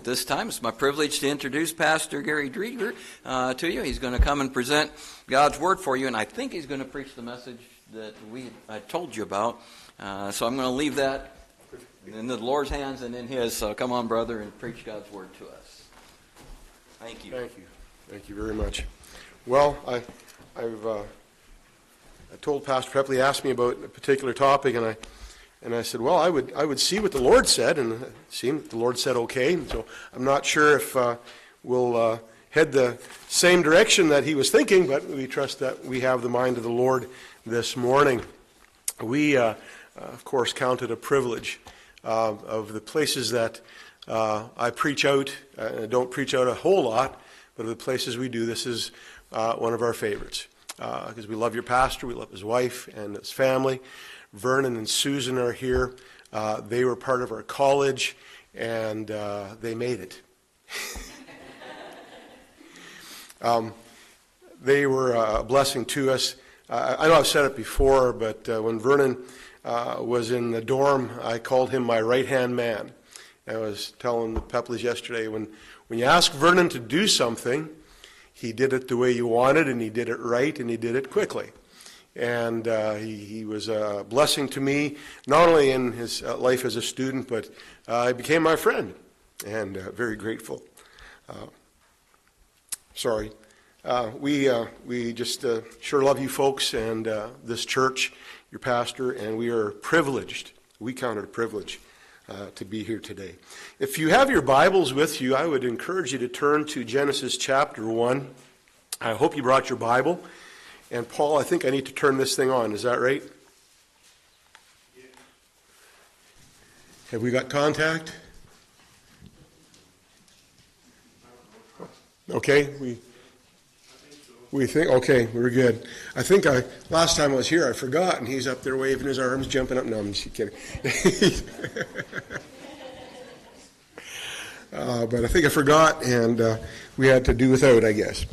At this time, it's my privilege to introduce Pastor Gary Drieger to you. He's going to come and present God's Word for you, and I think he's going to preach the message that I told you about. So I'm going to leave that in the Lord's hands and in His. So come on, brother, and preach God's Word to us. Thank you. Thank you. Thank you very much. Well, I told Pastor Prepley, asked me about a particular topic, and I said, well, I would see what the Lord said, and it seemed that the Lord said okay. So I'm not sure if we'll head the same direction that he was thinking, but we trust that we have the mind of the Lord this morning. We, of course, count it a privilege of the places that I preach out. I don't preach out a whole lot, but of the places we do, this is one of our favorites. Because we love your pastor, we love his wife and his family. Vernon and Susan are here. They were part of our college, and they made it. They were a blessing to us. I know I've said it before, but when Vernon was in the dorm, I called him my right-hand man. I was telling the Pepleys yesterday, when you ask Vernon to do something, he did it the way you wanted, and he did it right, and he did it quickly. And he was a blessing to me, not only in his life as a student, but he became my friend, and very grateful. We just sure love you folks and this church, your pastor, and we are privileged. We count it a privilege to be here today. If you have your Bibles with you, I would encourage you to turn to Genesis chapter 1. I hope you brought your Bible. And Paul, I think I need to turn this thing on. Is that right? Yeah. Have we got contact? Okay, we think, okay, we're good. I think last time I was here, I forgot, and he's up there waving his arms, jumping up. No, I'm just kidding. But I think I forgot, and we had to do without, I guess.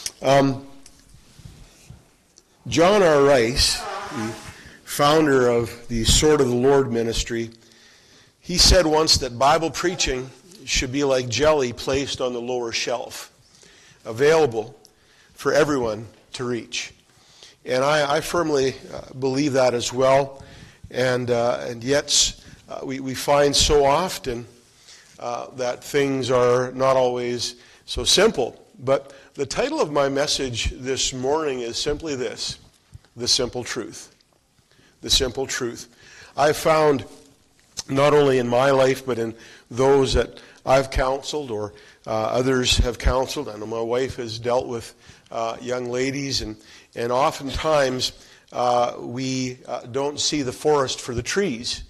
John R. Rice, the founder of the Sword of the Lord ministry, he said once that Bible preaching should be like jelly placed on the lower shelf, available for everyone to reach. And I firmly believe that as well. And yet we find so often that things are not always so simple. But the title of my message this morning is simply this: the simple truth. The simple truth. I've found, not only in my life, but in those that I've counseled or others have counseled. I know my wife has dealt with young ladies, and oftentimes we don't see the forest for the trees.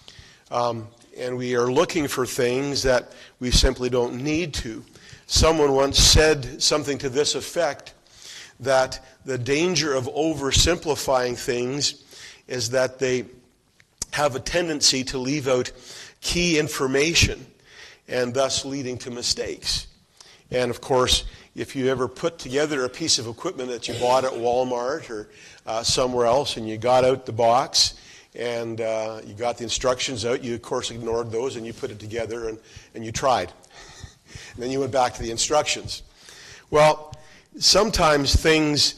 And we are looking for things that we simply don't need to. Someone once said something to this effect, that the danger of oversimplifying things is that they have a tendency to leave out key information and thus leading to mistakes. And of course, if you ever put together a piece of equipment that you bought at Walmart or somewhere else, and you got out the box and you got the instructions out, you of course ignored those and you put it together and you tried. And then you went back to the instructions. Well, sometimes things,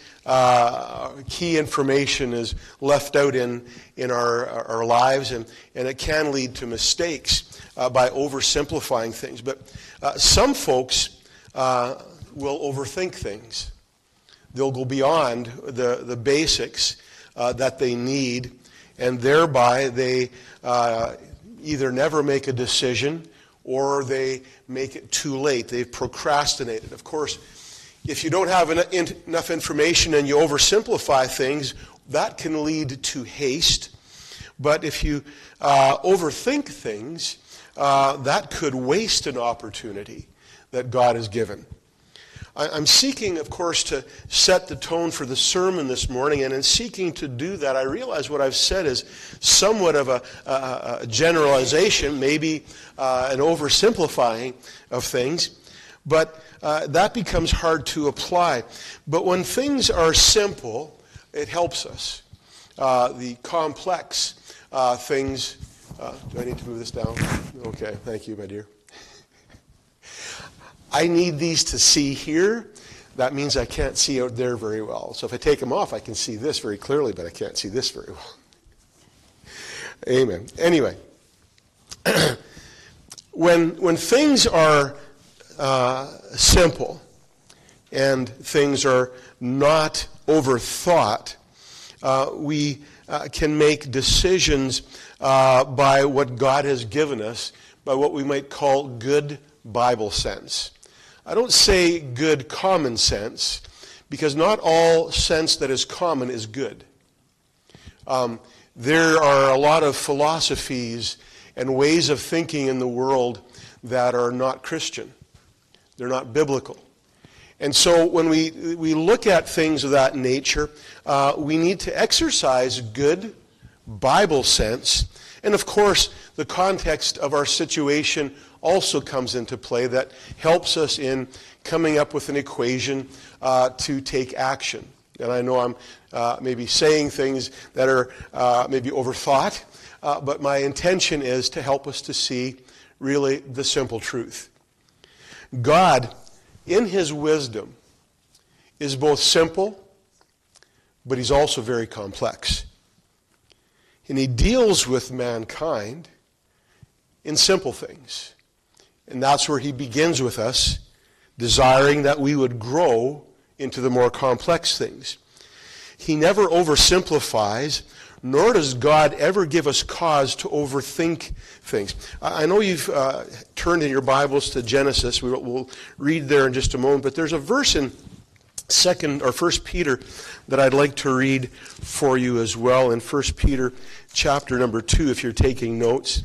key information is left out in our lives, and it can lead to mistakes by oversimplifying things. But some folks will overthink things. They'll go beyond the basics that they need, and thereby they either never make a decision or they make it too late. They've procrastinated. Of course, if you don't have enough information and you oversimplify things, that can lead to haste. But if you overthink things, that could waste an opportunity that God has given. I'm seeking, of course, to set the tone for the sermon this morning, and in seeking to do that, I realize what I've said is somewhat of a generalization, maybe an oversimplifying of things, but that becomes hard to apply. But when things are simple, it helps us. The complex things... do I need to move this down? Okay, thank you, my dear. I need these to see here. That means I can't see out there very well. So if I take them off, I can see this very clearly, but I can't see this very well. Amen. Anyway, when things are simple and things are not overthought, we can make decisions by what God has given us, by what we might call good Bible sense. I don't say good common sense, because not all sense that is common is good. There are a lot of philosophies and ways of thinking in the world that are not Christian. They're not biblical. And so when we look at things of that nature, we need to exercise good Bible sense. And of course, the context of our situation also comes into play that helps us in coming up with an equation to take action. And I know I'm maybe saying things that are maybe overthought, but my intention is to help us to see really the simple truth. God, in his wisdom, is both simple, but he's also very complex. And he deals with mankind in simple things. And that's where he begins with us, desiring that we would grow into the more complex things. He never oversimplifies, nor does God ever give us cause to overthink things. I know you've turned in your Bibles to Genesis. We'll read there in just a moment, but there's a verse in 1 Peter that I'd like to read for you as well, in 1 Peter chapter number 2, if you're taking notes.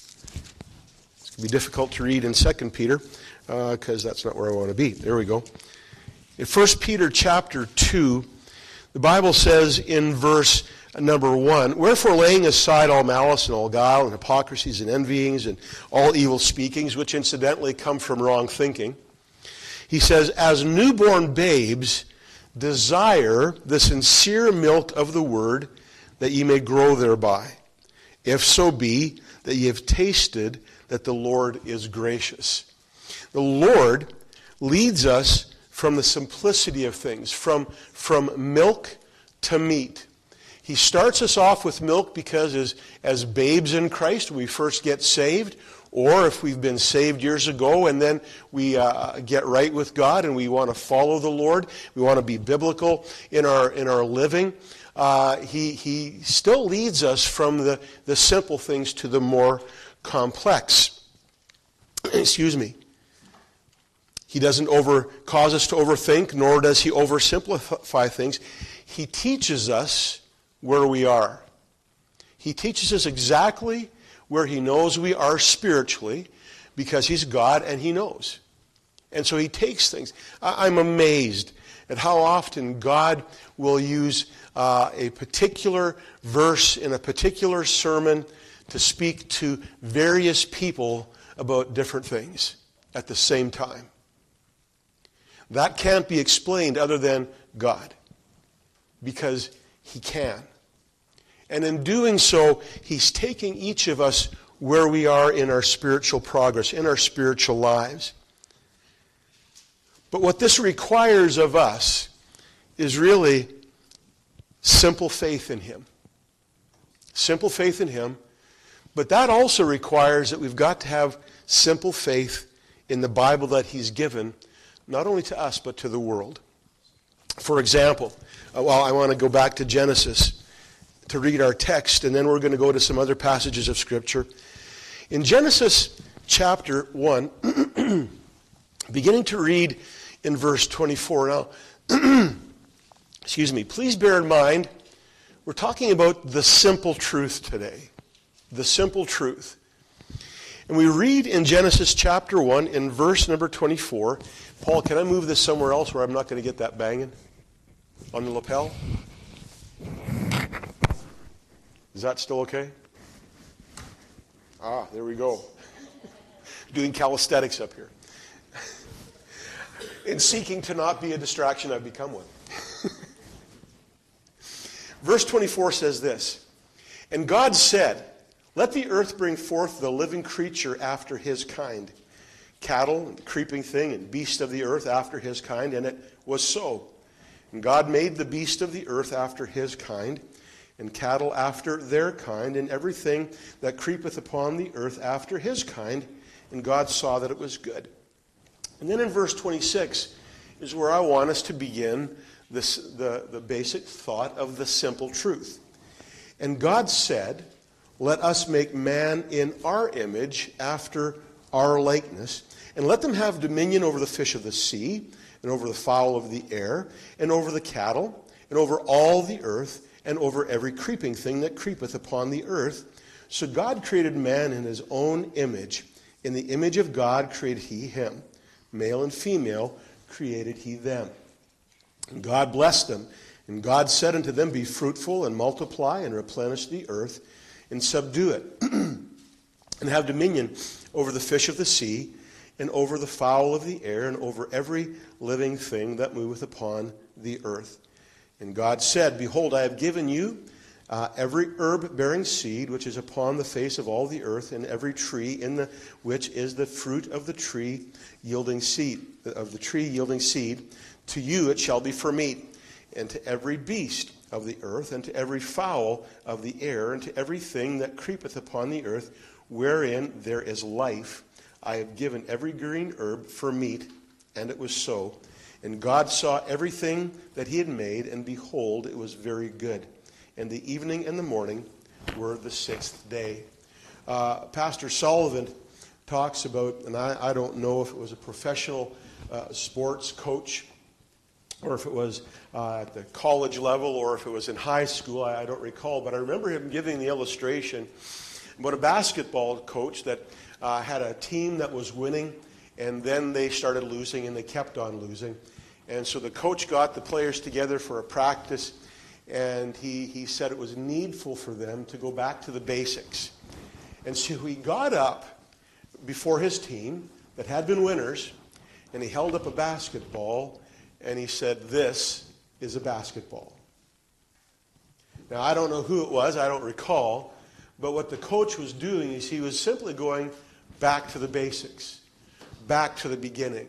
It's going to be difficult to read in 2 Peter, because that's not where I want to be. There we go. In 1 Peter chapter 2, the Bible says in verse number 1, "Wherefore laying aside all malice and all guile and hypocrisies and envyings and all evil speakings," which incidentally come from wrong thinking, he says, "as newborn babes, desire the sincere milk of the word, that ye may grow thereby. If so be that ye have tasted that the Lord is gracious." The Lord leads us from the simplicity of things, from milk to meat. He starts us off with milk because as babes in Christ, when we first get saved, or if we've been saved years ago and then we get right with God and we want to follow the Lord, we want to be biblical in our living, he still leads us from the simple things to the more complex. Excuse me. He doesn't cause us to overthink, nor does he oversimplify things. He teaches us where we are. He teaches us exactly where he knows we are spiritually, because he's God and he knows. And so he takes things. I'm amazed at how often God will use a particular verse in a particular sermon to speak to various people about different things at the same time. That can't be explained other than God, because he can. And in doing so, he's taking each of us where we are in our spiritual progress, in our spiritual lives. But what this requires of us is really simple faith in him. Simple faith in him. But that also requires that we've got to have simple faith in the Bible that he's given, not only to us, but to the world. For example, I want to go back to Genesis to read our text, and then we're going to go to some other passages of Scripture. In Genesis chapter 1, beginning to read in verse 24. Now, excuse me, please bear in mind, we're talking about the simple truth today. The simple truth. And we read in Genesis chapter 1 in verse number 24. Paul, can I move this somewhere else where I'm not going to get that banging on the lapel? Is that still okay? There we go. Doing calisthenics up here. In seeking to not be a distraction, I've become one. Verse 24 says this, "And God said, Let the earth bring forth the living creature after his kind, cattle, and creeping thing, and beast of the earth after his kind, and it was so. And God made the beast of the earth after his kind, and cattle after their kind, and everything that creepeth upon the earth after his kind. And God saw that it was good. And then in verse 26 is where I want us to begin the basic thought of the simple truth. And God said, let us make man in our image after our likeness, and let them have dominion over the fish of the sea, and over the fowl of the air, and over the cattle, and over all the earth, and over every creeping thing that creepeth upon the earth. So God created man in his own image. In the image of God created he him. Male and female created he them. And God blessed them. And God said unto them, be fruitful, and multiply, and replenish the earth, and subdue it, and have dominion over the fish of the sea, and over the fowl of the air, and over every living thing that moveth upon the earth. And God said, behold, I have given you every herb bearing seed, which is upon the face of all the earth, and every tree in which is the fruit of the tree yielding seed. To you it shall be for meat, and to every beast of the earth, and to every fowl of the air, and to everything that creepeth upon the earth, wherein there is life, I have given every green herb for meat. And it was so. And God saw everything that he had made, and behold, it was very good. And the evening and the morning were the sixth day. Pastor Sullivan talks about, and I don't know if it was a professional sports coach, or if it was at the college level, or if it was in high school, I don't recall. But I remember him giving the illustration about a basketball coach that had a team that was winning, and then they started losing, and they kept on losing. And so the coach got the players together for a practice, and he said it was needful for them to go back to the basics. And so he got up before his team that had been winners, and he held up a basketball, and he said, this is a basketball. Now, I don't know who it was, I don't recall, but what the coach was doing is he was simply going back to the basics, back to the beginning.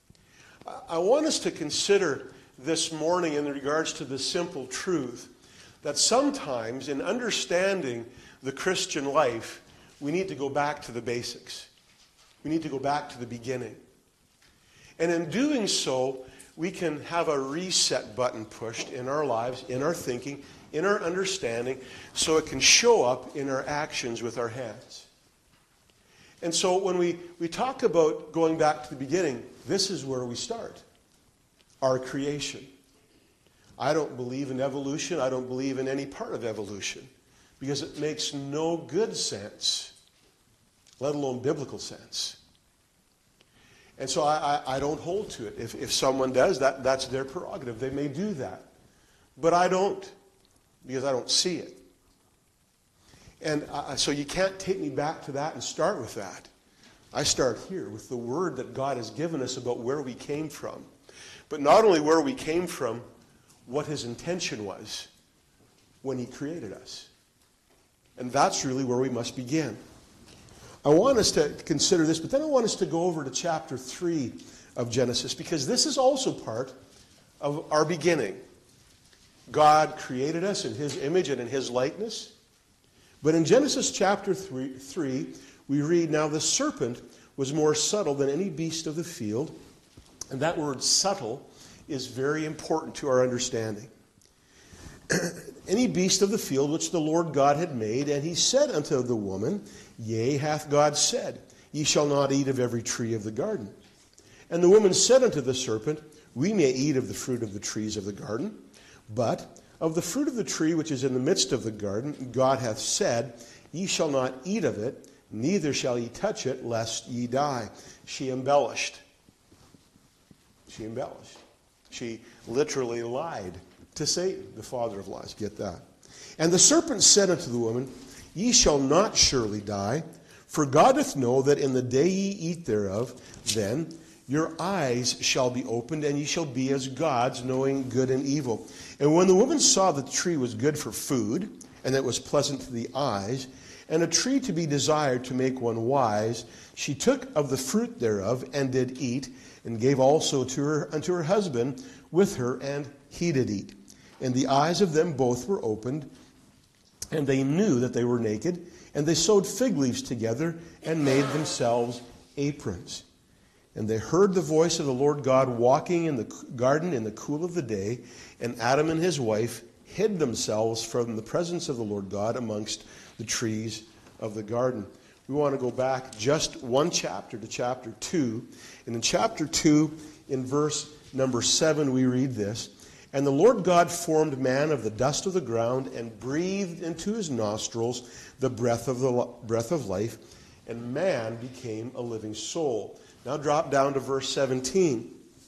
I want us to consider this morning in regards to the simple truth that sometimes in understanding the Christian life, we need to go back to the basics. We need to go back to the beginning. And in doing so, we can have a reset button pushed in our lives, in our thinking, in our understanding, so it can show up in our actions with our hands. And so when we talk about going back to the beginning, this is where we start. Our creation. I don't believe in evolution. I don't believe in any part of evolution, because it makes no good sense, let alone biblical sense. And so I don't hold to it. If someone does, that's their prerogative. They may do that. But I don't, because I don't see it. And so you can't take me back to that and start with that. I start here with the word that God has given us about where we came from. But not only where we came from, what his intention was when he created us. And that's really where we must begin. I want us to consider this, but then I want us to go over to chapter 3 of Genesis, because this is also part of our beginning. God created us in his image and in his likeness. But in Genesis chapter 3, we read, now the serpent was more subtle than any beast of the field. And that word subtle is very important to our understanding. Any beast of the field which the Lord God had made, and he said unto the woman, yea, hath God said, ye shall not eat of every tree of the garden. And the woman said unto the serpent, we may eat of the fruit of the trees of the garden, but of the fruit of the tree which is in the midst of the garden, God hath said, ye shall not eat of it, neither shall ye touch it, lest ye die. She embellished. She literally lied to Satan, the father of lies. Get that. And the serpent said unto the woman, ye shall not surely die, for God doth know that in the day ye eat thereof, then your eyes shall be opened, and ye shall be as gods, knowing good and evil. And when the woman saw that the tree was good for food, and that it was pleasant to the eyes, and a tree to be desired to make one wise. She took of the fruit thereof, and did eat, and gave also unto her husband with her, and he did eat. And the eyes of them both were opened, and they knew that they were naked, and they sewed fig leaves together, and made themselves aprons. And they heard the voice of the Lord God walking in the garden in the cool of the day, and Adam and his wife hid themselves from the presence of the Lord God amongst the trees of the garden. We want to go back just one chapter to chapter 2. And in chapter 2, in verse number 7, we read this. And the Lord God formed man of the dust of the ground, and breathed into his nostrils the breath of life, and man became a living soul. Now drop down to verse 17.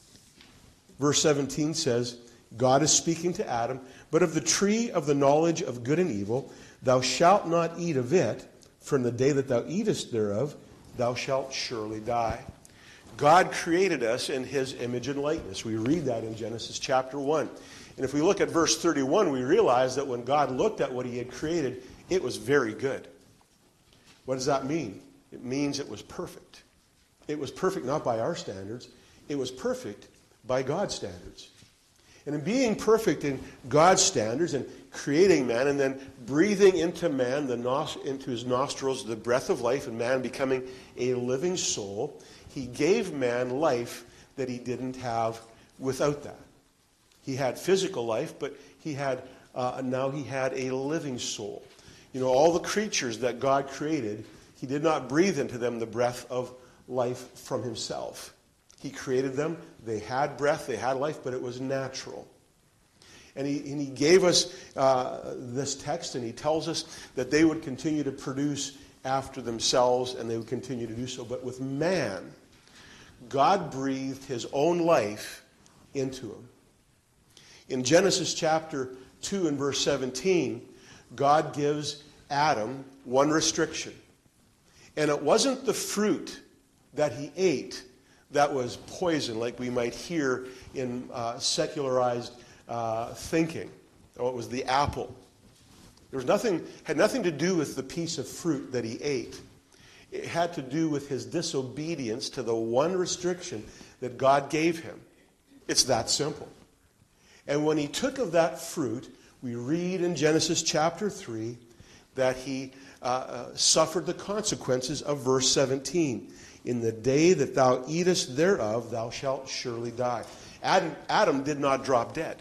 Verse 17 says, God is speaking to Adam, but of the tree of the knowledge of good and evil, thou shalt not eat of it, for in the day that thou eatest thereof, thou shalt surely die. God created us in his image and likeness. We read that in Genesis chapter 1. And if we look at verse 31, we realize that when God looked at what he had created, it was very good. What does that mean? It means it was perfect. It was perfect not by our standards. It was perfect by God's standards. And in being perfect in God's standards and creating man and then breathing into man, into his nostrils, the breath of life, and man becoming a living soul, he gave man life that he didn't have without that. He had physical life, but now he had a living soul. You know, all the creatures that God created, he did not breathe into them the breath of life from himself. He created them. They had breath, they had life, but it was natural. And he gave us this text, and he tells us that they would continue to produce after themselves, and they would continue to do so. But with man, God breathed his own life into him. In Genesis chapter 2 and verse 17, God gives Adam one restriction. And it wasn't the fruit that he ate that was poison, like we might hear in secularized thinking. Oh, it was the apple. Had nothing to do with the piece of fruit that he ate. It had to do with his disobedience to the one restriction that God gave him. It's that simple. And when he took of that fruit, we read in Genesis chapter 3 that he suffered the consequences of verse 17. In the day that thou eatest thereof, thou shalt surely die. Adam did not drop dead.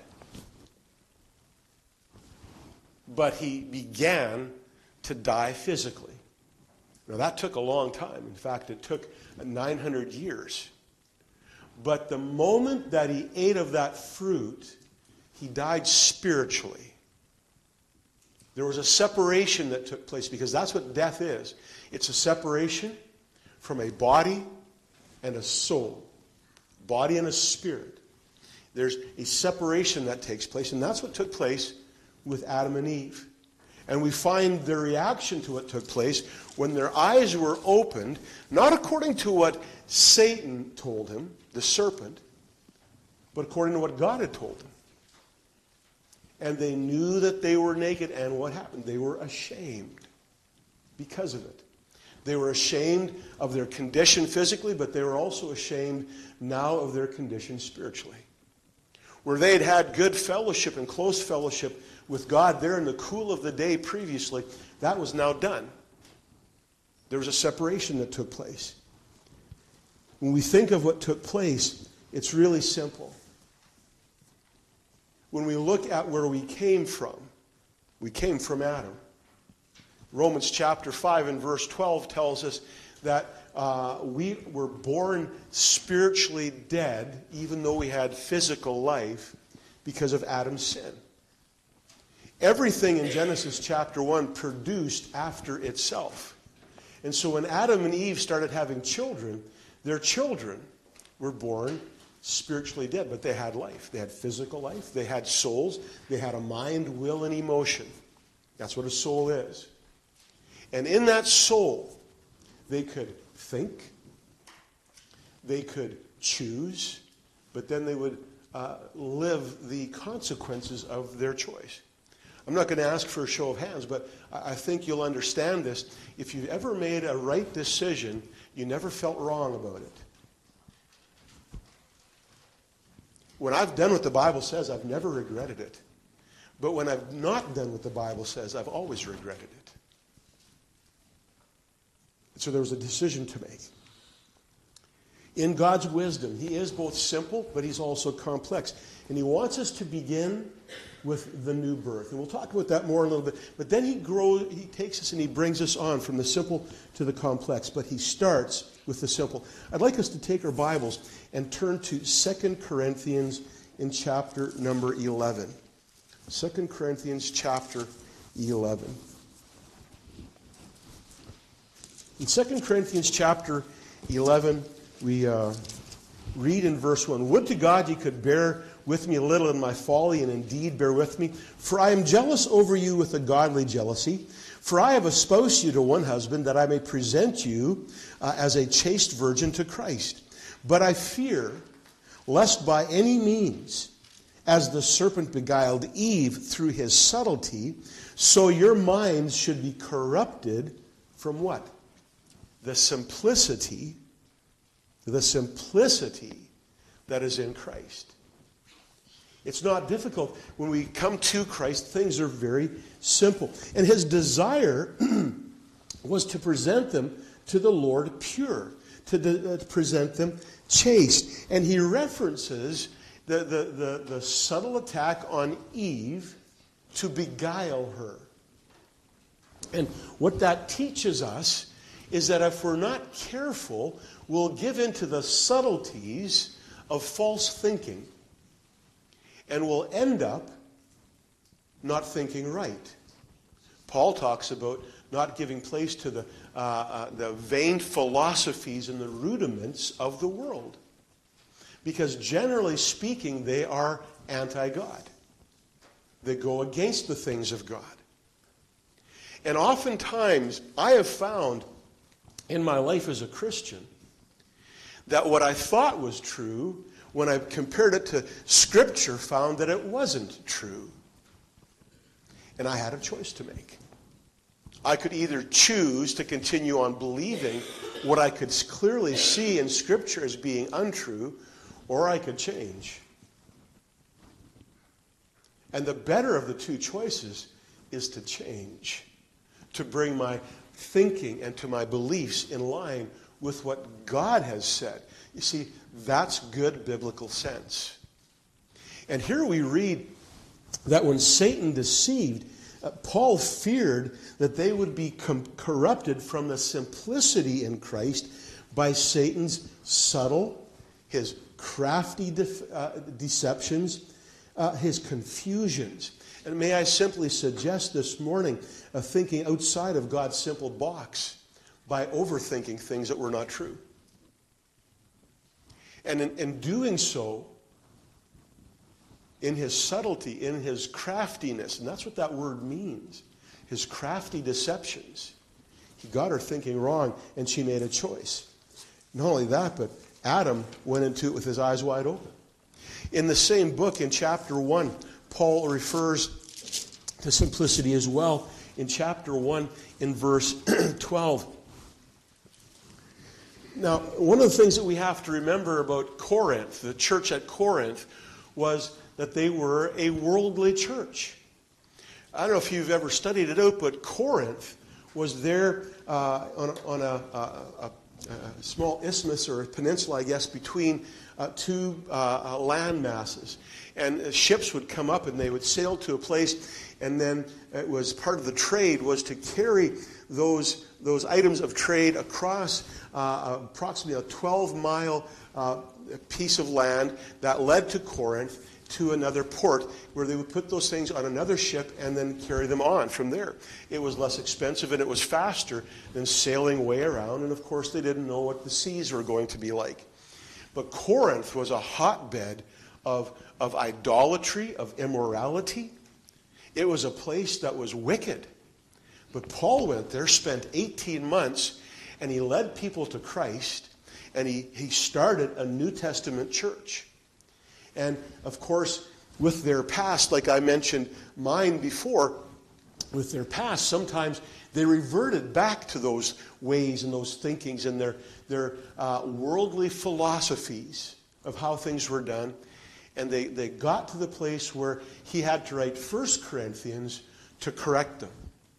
But he began to die physically. Now that took a long time. In fact, it took 900 years. But the moment that he ate of that fruit, he died spiritually. There was a separation that took place, because that's what death is. It's a separation from a body and a soul. Body and a spirit. There's a separation that takes place, and that's what took place with Adam and Eve. And we find their reaction to what took place when their eyes were opened, not according to what Satan told him, the serpent, but according to what God had told them. And they knew that they were naked, and what happened? They were ashamed because of it. They were ashamed of their condition physically, but they were also ashamed now of their condition spiritually. Where they had had good fellowship and close fellowship with God there in the cool of the day previously, that was now done. There was a separation that took place. When we think of what took place, it's really simple. When we look at where we came from Adam. Romans chapter 5 and verse 12 tells us that we were born spiritually dead, even though we had physical life, because of Adam's sin. Everything in Genesis chapter 1 produced after itself. And so when Adam and Eve started having children, their children were born spiritually dead, but they had life. They had physical life. They had souls. They had a mind, will, and emotion. That's what a soul is. And in that soul, they could think, they could choose, but then they would live the consequences of their choice. I'm not going to ask for a show of hands, but I think you'll understand this. If you've ever made a right decision, you never felt wrong about it. When I've done what the Bible says, I've never regretted it. But when I've not done what the Bible says, I've always regretted it. So there was a decision to make. In God's wisdom, He is both simple, but He's also complex. And He wants us to begin with the new birth. And we'll talk about that more in a little bit. But then He takes us and He brings us on from the simple to the complex. But He starts with the simple. I'd like us to take our Bibles and turn to 2 Corinthians in chapter number 11. 2 Corinthians chapter 11. In 2 Corinthians chapter 11, we read in verse 1, "Would to God you could bear with me a little in my folly, and indeed bear with me. For I am jealous over you with a godly jealousy. For I have espoused you to one husband, that I may present you as a chaste virgin to Christ. But I fear, lest by any means, as the serpent beguiled Eve through his subtlety, so your minds should be corrupted from" what? The simplicity that is in Christ. It's not difficult. When we come to Christ, things are very simple. And His desire was to present them to the Lord pure, to present them chaste. And He references the subtle attack on Eve to beguile her. And what that teaches us is that if we're not careful, we'll give in to the subtleties of false thinking, and we'll end up not thinking right. Paul talks about not giving place to the vain philosophies and the rudiments of the world, because generally speaking, they are anti-God. They go against the things of God. And oftentimes, I have found in my life as a Christian that what I thought was true, when I compared it to Scripture, found that it wasn't true. And I had a choice to make. I could either choose to continue on believing what I could clearly see in Scripture as being untrue, or I could change. And the better of the two choices is to change, to bring my thinking and to my beliefs in line with what God has said. You see, that's good biblical sense. And here we read that when Satan deceived, Paul feared that they would be corrupted from the simplicity in Christ by Satan's subtle, his crafty deceptions, his confusions. And may I simply suggest this morning thinking outside of God's simple box by overthinking things that were not true. And in doing so, in his subtlety, in his craftiness, and that's what that word means, his crafty deceptions, he got her thinking wrong, and she made a choice. Not only that, but Adam went into it with his eyes wide open. In the same book, in chapter 1, Paul refers to simplicity as well. In chapter 1, in verse 12. Now, one of the things that we have to remember about Corinth, the church at Corinth, was that they were a worldly church. I don't know if you've ever studied it out, but Corinth was there on a small isthmus or a peninsula, I guess, between two land masses. And ships would come up and they would sail to a place, and then it was part of the trade was to carry those items of trade across approximately a 12-mile piece of land that led to Corinth, to another port, where they would put those things on another ship and then carry them on from there. It was less expensive and it was faster than sailing way around, and of course they didn't know what the seas were going to be like. But Corinth was a hotbed of idolatry, of immorality. It was a place that was wicked. But Paul went there, spent 18 months, and he led people to Christ, and he started a New Testament church. And, of course, with their past, like I mentioned mine before, with their past, sometimes they reverted back to those ways and those thinkings and their worldly philosophies of how things were done. And they got to the place where he had to write 1 Corinthians to correct them.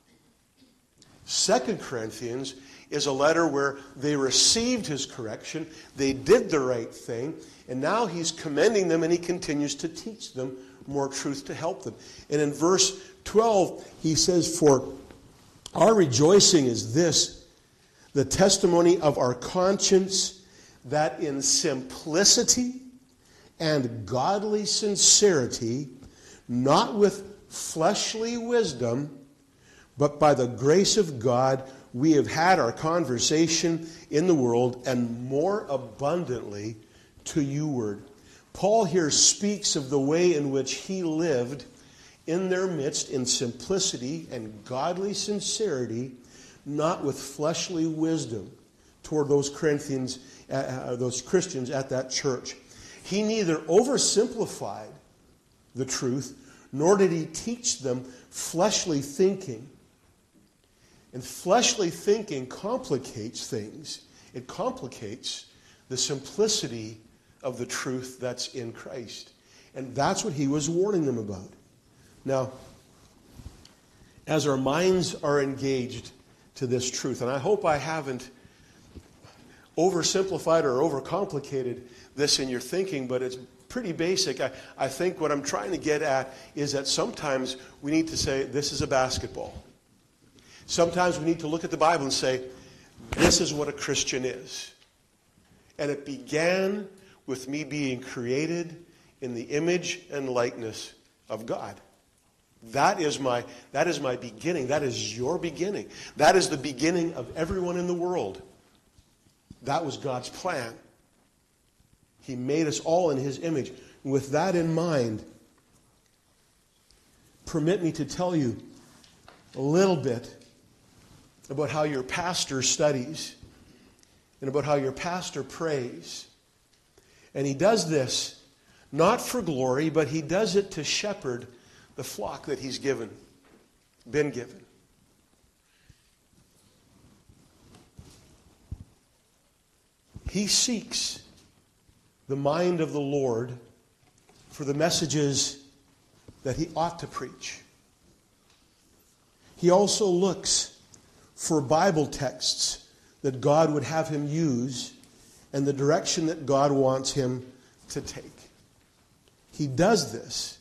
2 Corinthians is a letter where they received his correction, they did the right thing, and now he's commending them and he continues to teach them more truth to help them. And in verse 12, he says, "For our rejoicing is this, the testimony of our conscience, that in simplicity and godly sincerity, not with fleshly wisdom, but by the grace of God, we have had our conversation in the world, and more abundantly to you word." Paul here speaks of the way in which he lived in their midst in simplicity and godly sincerity, not with fleshly wisdom toward those Christians at that church. He neither oversimplified the truth, nor did he teach them fleshly thinking. And fleshly thinking complicates things. It complicates the simplicity of the truth that's in Christ. And that's what he was warning them about. Now, as our minds are engaged to this truth, and I hope I haven't oversimplified or overcomplicated this in your thinking, but it's pretty basic. I think what I'm trying to get at is that sometimes we need to say, this is a basketball. Sometimes we need to look at the Bible and say, this is what a Christian is. And it began with me being created in the image and likeness of God. That is my beginning. That is your beginning. That is the beginning of everyone in the world. That was God's plan. He made us all in his image. And with that in mind, permit me to tell you a little bit about how your pastor studies and about how your pastor prays. And he does this not for glory, but he does it to shepherd the flock that he's been given. He seeks the mind of the Lord for the messages that he ought to preach. He also looks for Bible texts that God would have him use and the direction that God wants him to take. He does this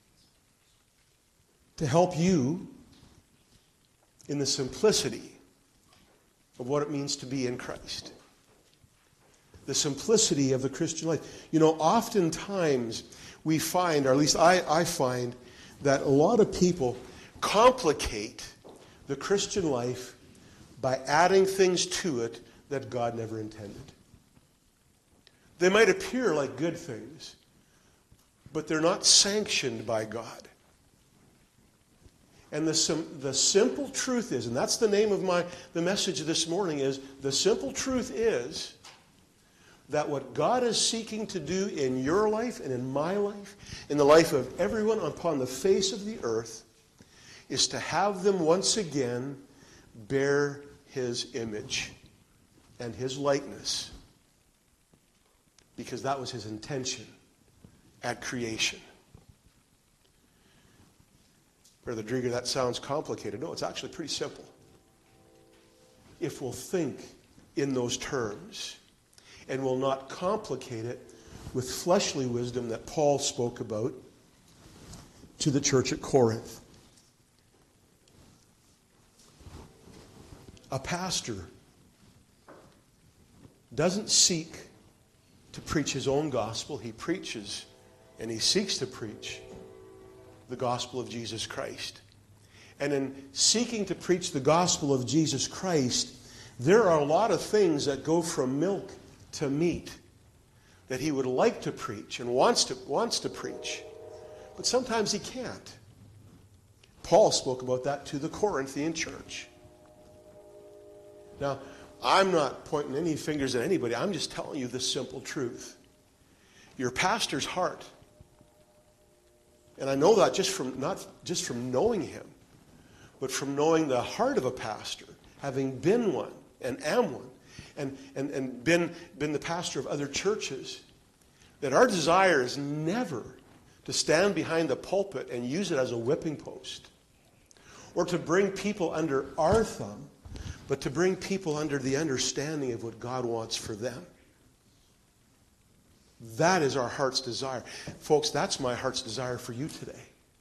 to help you in the simplicity of what it means to be in Christ. The simplicity of the Christian life. You know, oftentimes we find, or at least I find, that a lot of people complicate the Christian life by adding things to it that God never intended. They might appear like good things, but they're not sanctioned by God. And the simple truth is, and that's the name of the message this morning, is the simple truth is that what God is seeking to do in your life and in my life, in the life of everyone upon the face of the earth, is to have them once again bear his image and his likeness. Because that was his intention at creation. Brother Drieger, that sounds complicated. No, it's actually pretty simple. If we'll think in those terms and will not complicate it with fleshly wisdom that Paul spoke about to the church at Corinth. A pastor doesn't seek to preach his own gospel. He preaches and he seeks to preach the gospel of Jesus Christ. And in seeking to preach the gospel of Jesus Christ, there are a lot of things that go from milk to meat that he would like to preach and wants to preach. But sometimes he can't. Paul spoke about that to the Corinthian church. Now, I'm not pointing any fingers at anybody. I'm just telling you the simple truth. Your pastor's heart And I know that not just from knowing him, but from knowing the heart of a pastor, having been one and am one, and been the pastor of other churches, that our desire is never to stand behind the pulpit and use it as a whipping post, or to bring people under our thumb, but to bring people under the understanding of what God wants for them. That is our heart's desire. Folks, that's my heart's desire for you today.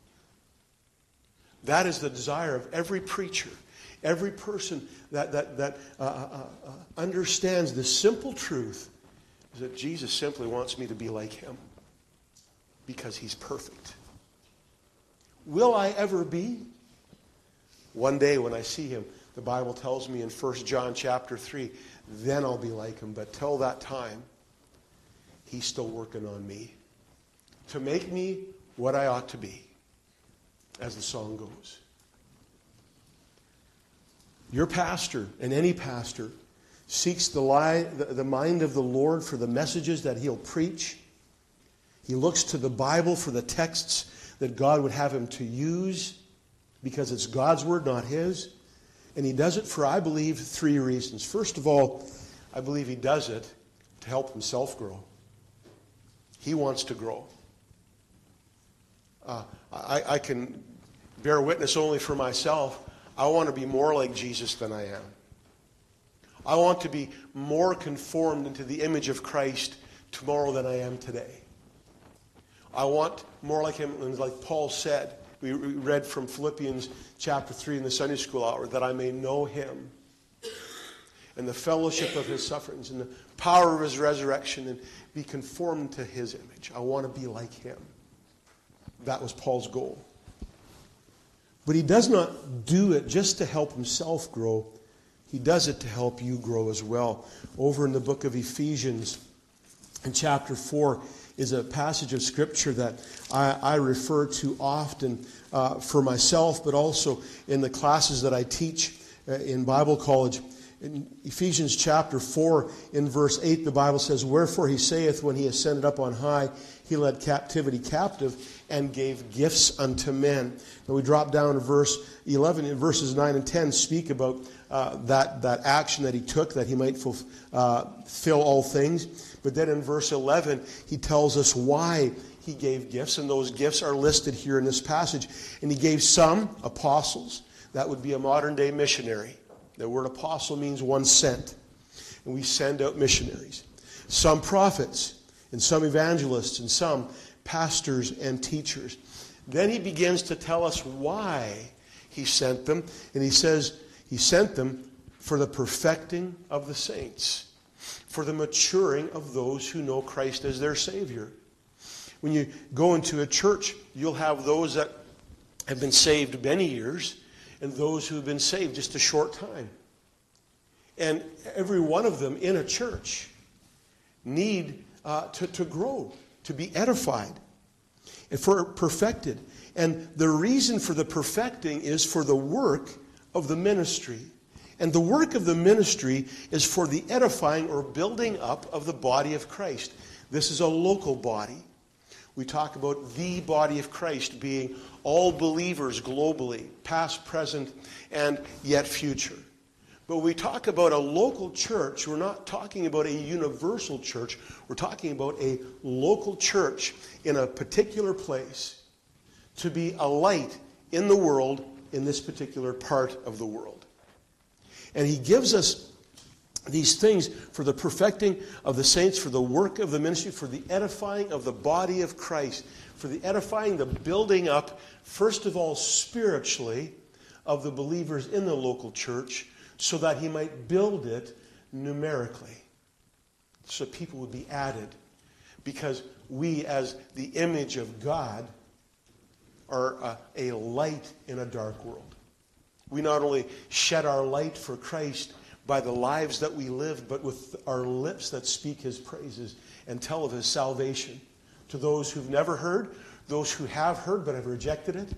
That is the desire of every preacher, every person that understands the simple truth is that Jesus simply wants me to be like him because he's perfect. Will I ever be? One day when I see him, the Bible tells me in 1 John chapter 3, then I'll be like him. But till that time, he's still working on me to make me what I ought to be, as the song goes. Your pastor, and any pastor, seeks the mind of the Lord for the messages that he'll preach. He looks to the Bible for the texts that God would have him to use, because it's God's word, not his. And he does it for, I believe, 3 reasons. First of all, I believe he does it to help himself grow. He wants to grow. I can bear witness only for myself. I want to be more like Jesus than I am. I want to be more conformed into the image of Christ tomorrow than I am today. I want more like him, and like Paul said, we read from Philippians chapter 3 in the Sunday school hour, that I may know him and the fellowship of his sufferings and the power of his resurrection and be conformed to his image. I want to be like him. That was Paul's goal. But he does not do it just to help himself grow. He does it to help you grow as well. Over in the book of Ephesians, in chapter 4, is a passage of Scripture that I refer to often for myself, but also in the classes that I teach in Bible college. In Ephesians chapter 4, in verse 8, the Bible says, wherefore he saith, when he ascended up on high, he led captivity captive and gave gifts unto men. And we drop down to verse 11, and verses 9 and 10 speak about that action that he took, that he might fulfill all things. But then in verse 11, he tells us why he gave gifts, and those gifts are listed here in this passage. And he gave some apostles. That would be a modern-day missionary. The word apostle means one sent. And we send out missionaries. Some prophets, and some evangelists, and some pastors and teachers. Then he begins to tell us why he sent them. And he says he sent them for the perfecting of the saints, for the maturing of those who know Christ as their Savior. When you go into a church, you'll have those that have been saved many years and those who have been saved just a short time. And every one of them in a church need to grow, to be edified, and for perfected. And the reason for the perfecting is for the work of the ministry. And the work of the ministry is for the edifying or building up of the body of Christ. This is a local body. We talk about the body of Christ being all believers globally, past, present, and yet future. But when we talk about a local church, we're not talking about a universal church. We're talking about a local church in a particular place to be a light in the world in this particular part of the world. And he gives us these things for the perfecting of the saints, for the work of the ministry, for the edifying of the body of Christ, for the edifying, the building up, first of all spiritually, of the believers in the local church, so that he might build it numerically, so people would be added. Because we, as the image of God, are a light in a dark world. We not only shed our light for Christ by the lives that we live, but with our lips that speak his praises and tell of his salvation to those who've never heard, those who have heard but have rejected it,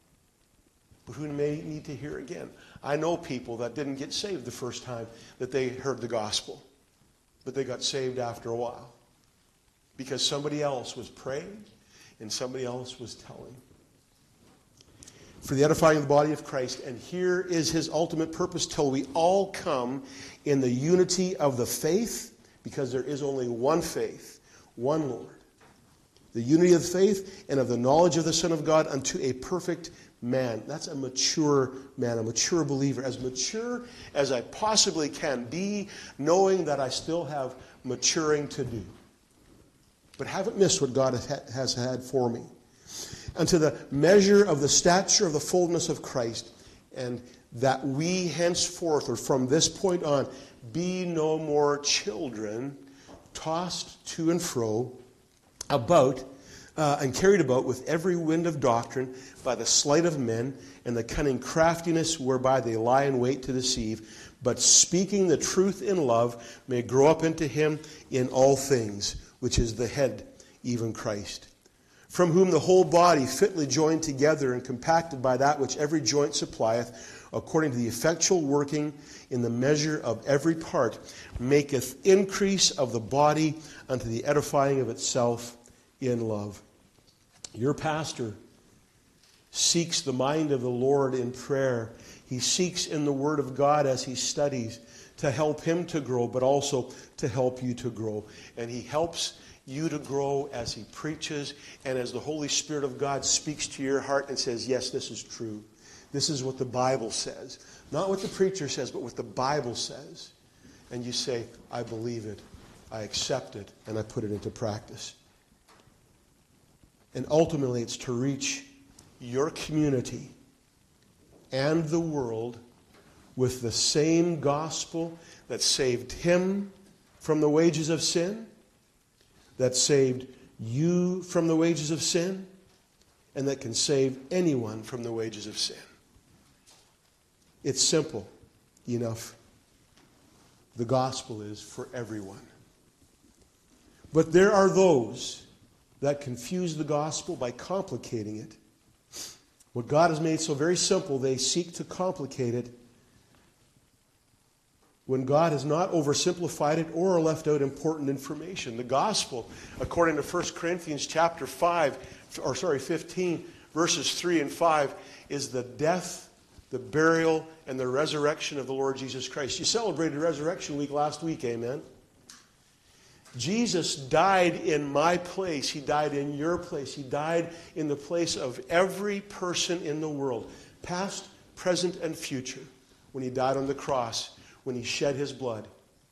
but who may need to hear again. I know people that didn't get saved the first time that they heard the gospel, but they got saved after a while because somebody else was praying and somebody else was telling. for the edifying of the body of Christ. And here is his ultimate purpose, till we all come in the unity of the faith, because there is only one faith, one Lord. The unity of the faith and of the knowledge of the Son of God unto a perfect man. That's a mature man, a mature believer. As mature as I possibly can be, knowing that I still have maturing to do. But haven't missed what God has had for me. Unto the measure of the stature of the fullness of Christ, and that we henceforth, or from this point on, be no more children, tossed to and fro, about, and carried about with every wind of doctrine, by the sleight of men, and the cunning craftiness whereby they lie in wait to deceive, but speaking the truth in love, may grow up into him in all things, which is the head, even Christ. From whom the whole body, fitly joined together and compacted by that which every joint supplieth, according to the effectual working in the measure of every part, maketh increase of the body unto the edifying of itself in love. Your pastor seeks the mind of the Lord in prayer. He seeks in the Word of God as he studies to help him to grow, but also to help you to grow. And he helps you to grow as he preaches and as the Holy Spirit of God speaks to your heart and says, yes, this is true. This is what the Bible says. Not what the preacher says, but what the Bible says. And you say, I believe it, I accept it, and I put it into practice. And ultimately, it's to reach your community and the world with the same gospel that saved him from the wages of sin, that saved you from the wages of sin, and that can save anyone from the wages of sin. It's simple enough. The gospel is for everyone. But there are those that confuse the gospel by complicating it. What God has made so very simple, they seek to complicate it when God has not oversimplified it or left out important information. The gospel, according to 1 Corinthians chapter 15, verses 3 and 5, is the death, the burial, and the resurrection of the Lord Jesus Christ. You celebrated Resurrection Week last week, amen? Jesus died in my place. He died in your place. He died in the place of every person in the world, past, present, and future, when he died on the cross, when he shed his blood.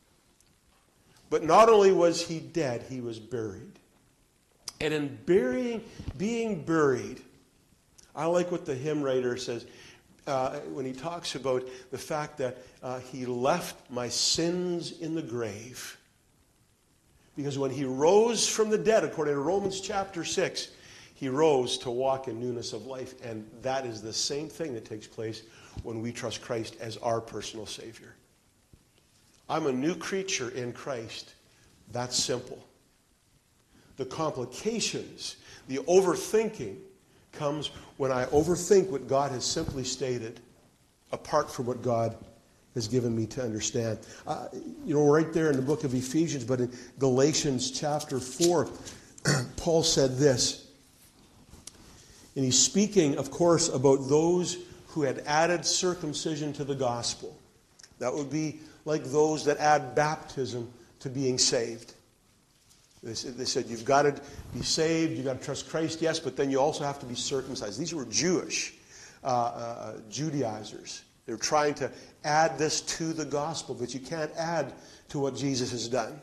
But not only was he dead, he was buried. And in being buried, I like what the hymn writer says when he talks about the fact that he left my sins in the grave. Because when he rose from the dead, according to Romans chapter 6, he rose to walk in newness of life. And that is the same thing that takes place when we trust Christ as our personal Savior. I'm a new creature in Christ. That's simple. The complications, the overthinking, comes when I overthink what God has simply stated, apart from what God has given me to understand. Right there in the book of Ephesians, but in Galatians chapter 4, Paul said this. And he's speaking, of course, about those who had added circumcision to the gospel. That would be like those that add baptism to being saved. They said, you've got to be saved, you've got to trust Christ, yes, but then you also have to be circumcised. These were Jewish Judaizers. They're trying to add this to the gospel, but you can't add to what Jesus has done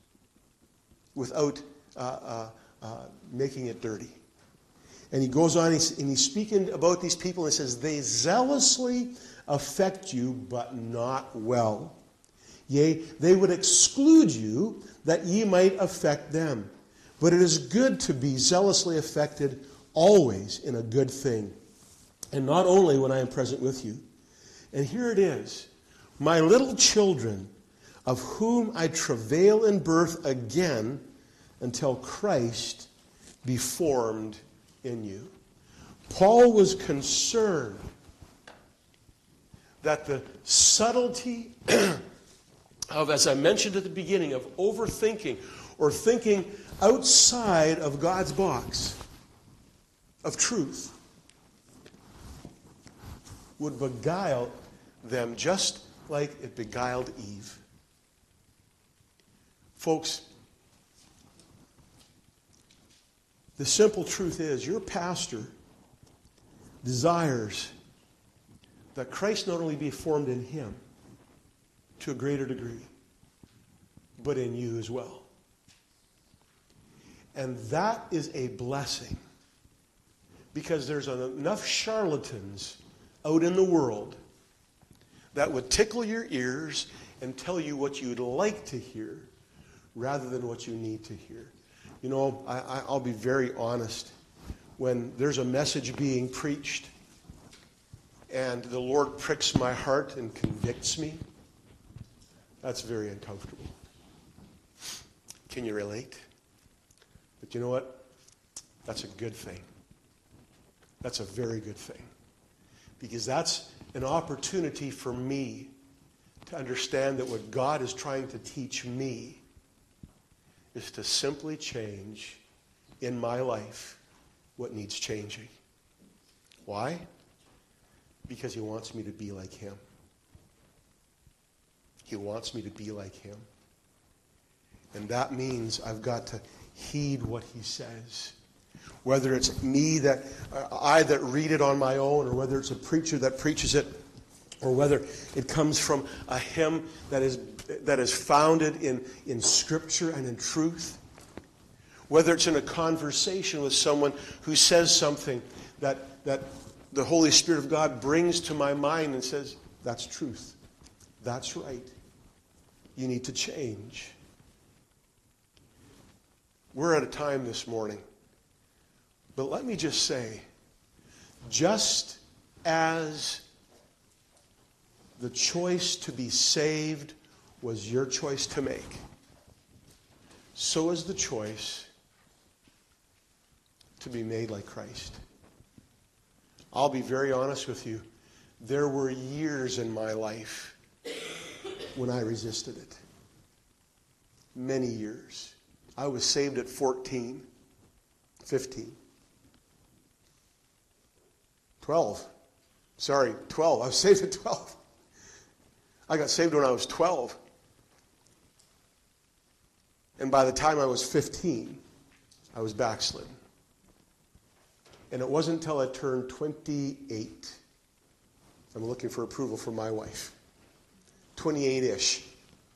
without making it dirty. And he goes on, and he's speaking about these people, and he says, they zealously affect you, but not well. Yea, they would exclude you, that ye might affect them. But it is good to be zealously affected always in a good thing, and not only when I am present with you. And here it is. My little children, of whom I travail in birth again until Christ be formed in you. Paul was concerned that the subtlety of, as I mentioned at the beginning, of overthinking or thinking outside of God's box of truth would beguile them just like it beguiled Eve. Folks, the simple truth is your pastor desires that Christ not only be formed in him to a greater degree, but in you as well. And that is a blessing, because there's enough charlatans out in the world that would tickle your ears and tell you what you'd like to hear rather than what you need to hear. You know, I'll be very honest. When there's a message being preached and the Lord pricks my heart and convicts me, that's very uncomfortable. Can you relate? But you know what? That's a good thing. That's a very good thing. Because that's an opportunity for me to understand that what God is trying to teach me is to simply change in my life what needs changing. Why? Because he wants me to be like him. He wants me to be like him. And that means I've got to heed what he says. Whether it's me I that read it on my own, or whether it's a preacher that preaches it, or whether it comes from a hymn that is founded in Scripture and in truth. Whether it's in a conversation with someone who says something that the Holy Spirit of God brings to my mind and says, that's truth. That's right. You need to change. We're at a time this morning. But let me just say, just as the choice to be saved was your choice to make, so is the choice to be made like Christ. I'll be very honest with you. There were years in my life when I resisted it. Many years. I was saved at 14, 15. 12. Sorry, 12. I was saved at 12. I got saved when I was 12. And by the time I was 15, I was backslidden. And it wasn't until I turned 28, I'm looking for approval from my wife, 28-ish,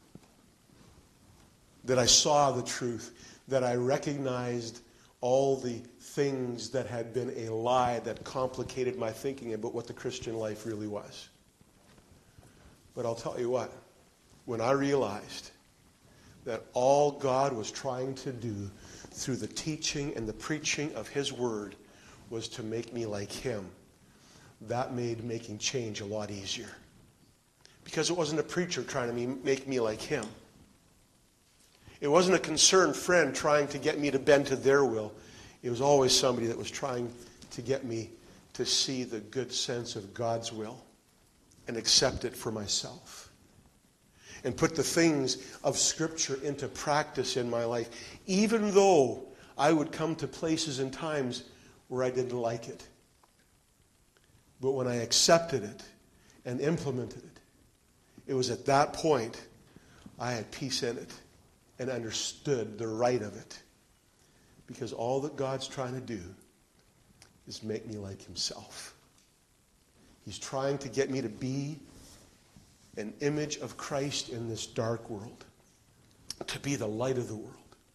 that I saw the truth, that I recognized all the things that had been a lie that complicated my thinking about what the Christian life really was. But I'll tell you what, when I realized that all God was trying to do through the teaching and the preaching of his word was to make me like him, that made making change a lot easier. Because it wasn't a preacher trying to make me like him. It wasn't a concerned friend trying to get me to bend to their will. It was always somebody that was trying to get me to see the good sense of God's will and accept it for myself. And put the things of Scripture into practice in my life, even though I would come to places and times where I didn't like it. But when I accepted it and implemented it, it was at that point I had peace in it and understood the right of it. Because all that God's trying to do is make me like himself. He's trying to get me to be an image of Christ in this dark world, to be the light of the world.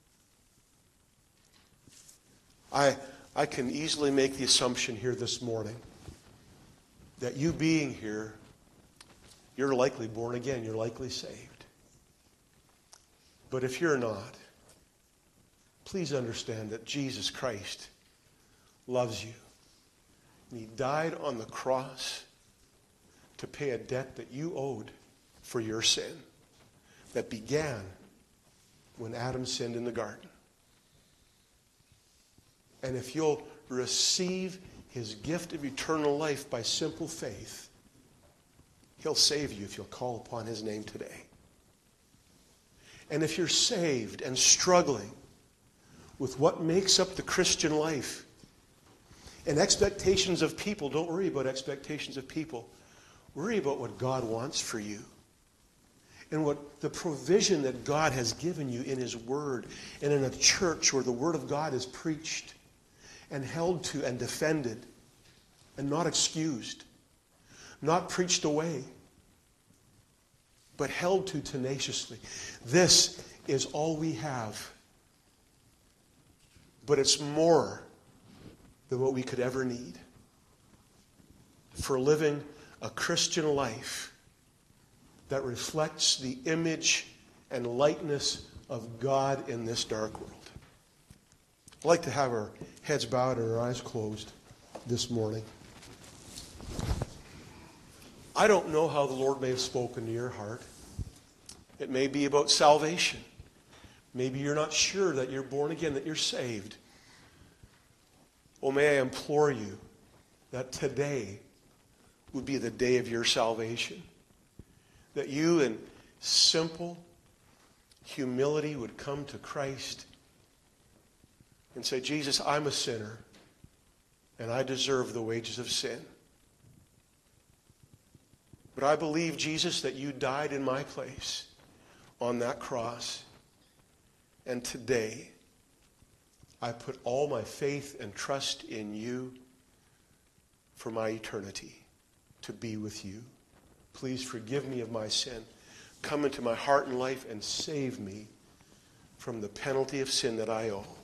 I can easily make the assumption here this morning that you being here, you're likely born again, you're likely saved. But if you're not, please understand that Jesus Christ loves you. And he died on the cross to pay a debt that you owed for your sin that began when Adam sinned in the garden. And if you'll receive his gift of eternal life by simple faith, he'll save you if you'll call upon his name today. And if you're saved and struggling with what makes up the Christian life, And expectations of people, don't worry about expectations of people. Worry about what God wants for you. And what the provision that God has given you in His Word and in a church where the Word of God is preached and held to and defended and not excused, not preached away, but held to tenaciously. This is all we have. But it's more than what we could ever need for living a Christian life that reflects the image and likeness of God in this dark world. I'd like to have our heads bowed and our eyes closed this morning. I don't know how the Lord may have spoken to your heart. It may be about salvation. Maybe you're not sure that you're born again, that you're saved. Oh, may I implore you that today would be the day of your salvation. That you in simple humility would come to Christ and say, Jesus, I'm a sinner and I deserve the wages of sin. But I believe, Jesus, that you died in my place on that cross. And today, I put all my faith and trust in you for my eternity, to be with you. Please forgive me of my sin. Come into my heart and life and save me from the penalty of sin that I owe.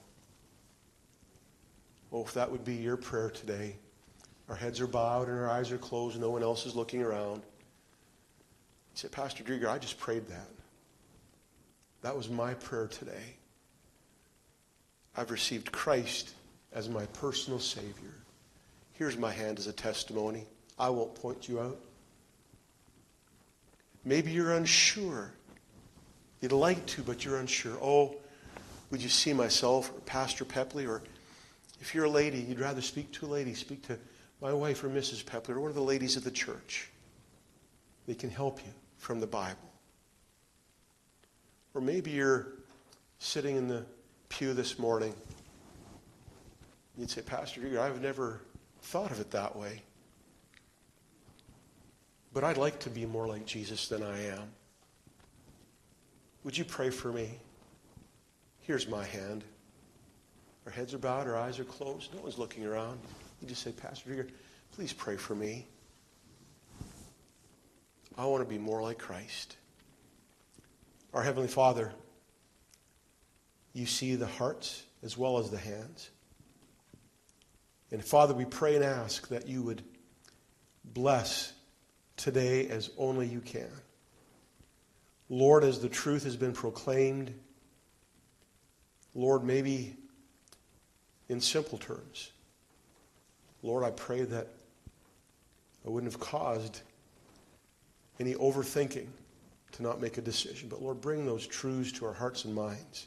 Oh, if that would be your prayer today. Our heads are bowed and our eyes are closed. No one else is looking around. You say, Pastor Drieger, I just prayed that. That was my prayer today. I've received Christ as my personal Savior. Here's my hand as a testimony. I won't point you out. Maybe you're unsure. You'd like to, but you're unsure. Oh, would you see myself or Pastor Pepley? Or if you're a lady, you'd rather speak to a lady, speak to my wife or Mrs. Pepley or one of the ladies of the church. They can help you from the Bible. Or maybe you're sitting in the pew this morning. You'd say, Pastor, I've never thought of it that way. But I'd like to be more like Jesus than I am. Would you pray for me? Here's my hand. Our heads are bowed, our eyes are closed. No one's looking around. You just say, Pastor, please pray for me. I want to be more like Christ. Our Heavenly Father, you see the hearts as well as the hands. And Father, we pray and ask that you would bless today as only you can. Lord, as the truth has been proclaimed, Lord, maybe in simple terms, Lord, I pray that I wouldn't have caused any overthinking to not make a decision. But Lord, bring those truths to our hearts and minds,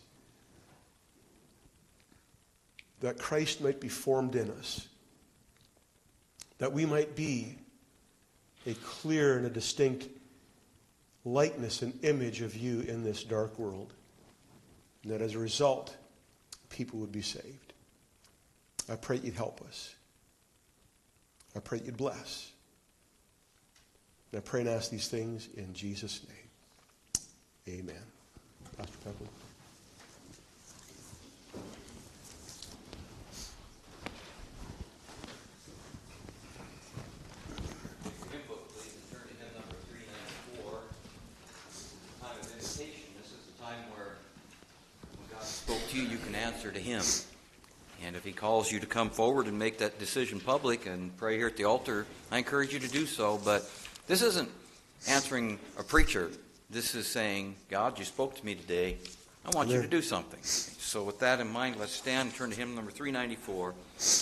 that Christ might be formed in us, that we might be a clear and a distinct likeness and image of you in this dark world, and that as a result, people would be saved. I pray you'd help us. I pray you'd bless. And I pray and ask these things in Jesus' name. Amen. Pastor Pepper. You can answer to him. And if he calls you to come forward and make that decision public and pray here at the altar, I encourage you to do so. But this isn't answering a preacher. This is saying, God, you spoke to me today. I want you to do something. So with that in mind, let's stand and turn to hymn number 394.